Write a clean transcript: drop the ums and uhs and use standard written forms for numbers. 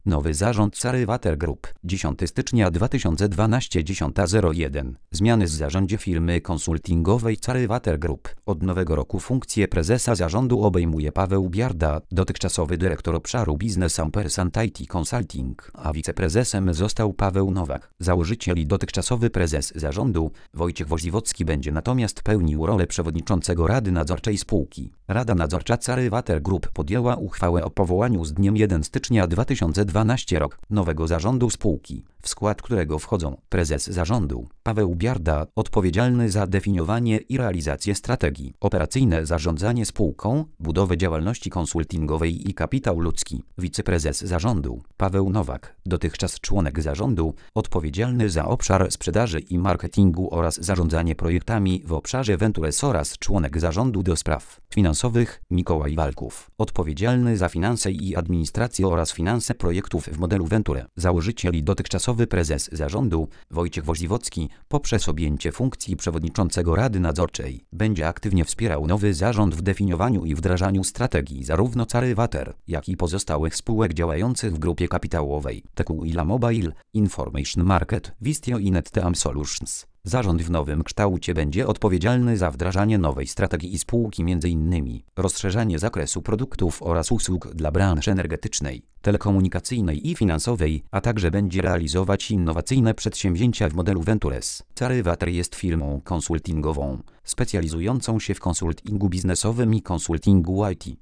Nowy zarząd Carywater Group. 10 stycznia 2012 10:01. Zmiany w zarządzie firmy konsultingowej Carywater Group. Od nowego roku funkcję prezesa zarządu obejmuje Paweł Biarda, dotychczasowy dyrektor obszaru Business Ampersand IT Consulting, a wiceprezesem został Paweł Nowak. Założyciel i dotychczasowy prezes zarządu, Wojciech Woźliwocki, będzie natomiast pełnił rolę przewodniczącego Rady Nadzorczej spółki. Rada Nadzorcza Carywater Group podjęła uchwałę o powołaniu z dniem 1 stycznia 2012 rok nowego zarządu spółki, w skład którego wchodzą prezes zarządu Paweł Biarda, odpowiedzialny za definiowanie i realizację strategii, operacyjne zarządzanie spółką, budowę działalności konsultingowej i kapitał ludzki, wiceprezes zarządu Paweł Nowak, dotychczas członek zarządu, odpowiedzialny za obszar sprzedaży i marketingu oraz zarządzanie projektami w obszarze Ventures oraz członek zarządu do spraw finansowych Mikołaj Walków, odpowiedzialny za finanse i administrację oraz finanse projektów w modelu Venture. Założyciel i dotychczasowy prezes zarządu Wojciech Woźliwocki poprzez objęcie funkcji przewodniczącego Rady Nadzorczej będzie aktywnie wspierał nowy zarząd w definiowaniu i wdrażaniu strategii zarówno Carywater, jak i pozostałych spółek działających w grupie kapitałowej Tequila Mobile, Information Market, Vistio i NetTeam Solutions. Zarząd w nowym kształcie będzie odpowiedzialny za wdrażanie nowej strategii spółki, m.in. rozszerzanie zakresu produktów oraz usług dla branży energetycznej, telekomunikacyjnej i finansowej, a także będzie realizować innowacyjne przedsięwzięcia w modelu Ventures. Carywater jest firmą konsultingową, specjalizującą się w konsultingu biznesowym i konsultingu IT.